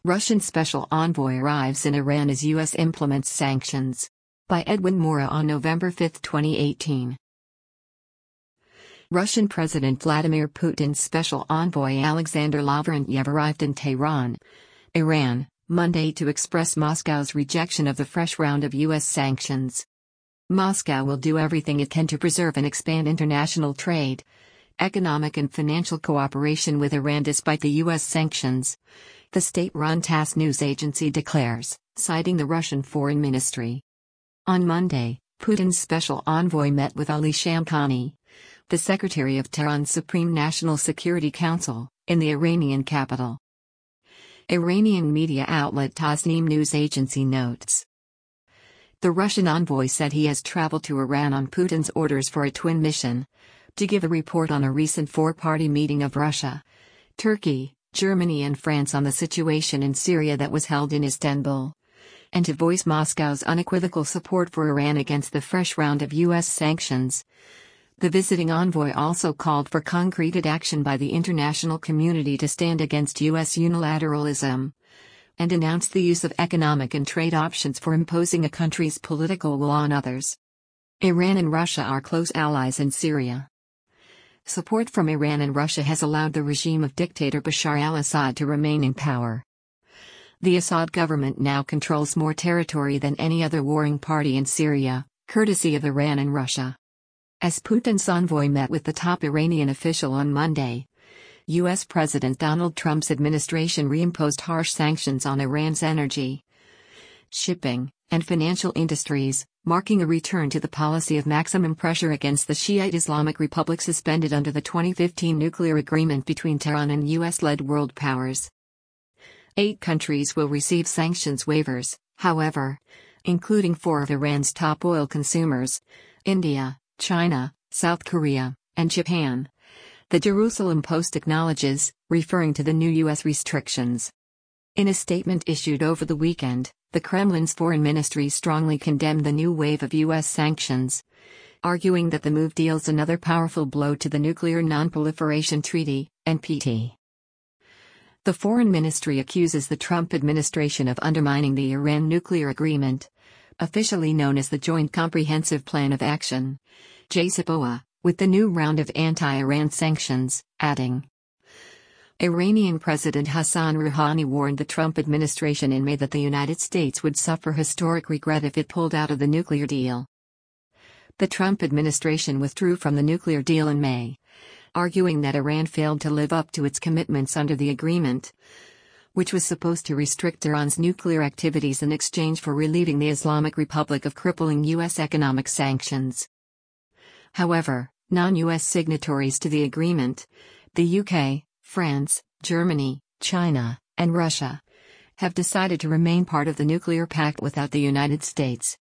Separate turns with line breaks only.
Russian Special Envoy arrives in Iran as U.S. implements sanctions. By Edwin Mora on November 5, 2018. Russian President Vladimir Putin's Special Envoy Alexander Lavrentyev arrived in Tehran, Iran, Monday to express Moscow's rejection of the fresh round of U.S. sanctions. Moscow will do everything it can to preserve and expand international trade, economic and financial cooperation with Iran despite the U.S. sanctions, the state-run TASS news agency declares, citing the Russian Foreign Ministry. On Monday, Putin's special envoy met with Ali Shamkhani, the secretary of Tehran's Supreme National Security Council, in the Iranian capital. Iranian media outlet Tasnim news agency notes. The Russian envoy said he has traveled to Iran on Putin's orders for a twin mission, to give a report on a recent four-party meeting of Russia, Turkey, Germany and France on the situation in Syria that was held in Istanbul, and to voice Moscow's unequivocal support for Iran against the fresh round of U.S. sanctions. The visiting envoy also called for concrete action by the international community to stand against U.S. unilateralism, and announced the use of economic and trade options for imposing a country's political will on others. Iran and Russia are close allies in Syria. Support from Iran and Russia has allowed the regime of dictator Bashar al-Assad to remain in power. The Assad government now controls more territory than any other warring party in Syria, courtesy of Iran and Russia. As Putin's envoy met with the top Iranian official on Monday, U.S. President Donald Trump's administration reimposed harsh sanctions on Iran's energy, shipping, and financial industries, marking a return to the policy of maximum pressure against the Shiite Islamic Republic suspended under the 2015 nuclear agreement between Tehran and U.S.-led world powers. 8 countries will receive sanctions waivers, however, including 4 of Iran's top oil consumers: India, China, South Korea, and Japan. The Jerusalem Post acknowledges, referring to the new U.S. restrictions. In a statement issued over the weekend, the Kremlin's foreign ministry strongly condemned the new wave of U.S. sanctions, arguing that the move deals another powerful blow to the Nuclear Non-Proliferation Treaty, NPT. The foreign ministry accuses the Trump administration of undermining the Iran nuclear agreement, officially known as the Joint Comprehensive Plan of Action, JCPOA, with the new round of anti-Iran sanctions, adding, Iranian President Hassan Rouhani warned the Trump administration in May that the United States would suffer historic regret if it pulled out of the nuclear deal. The Trump administration withdrew from the nuclear deal in May, arguing that Iran failed to live up to its commitments under the agreement, which was supposed to restrict Iran's nuclear activities in exchange for relieving the Islamic Republic of crippling U.S. economic sanctions. However, non-U.S. signatories to the agreement, the UK, France, Germany, China, and Russia, have decided to remain part of the nuclear pact without the United States.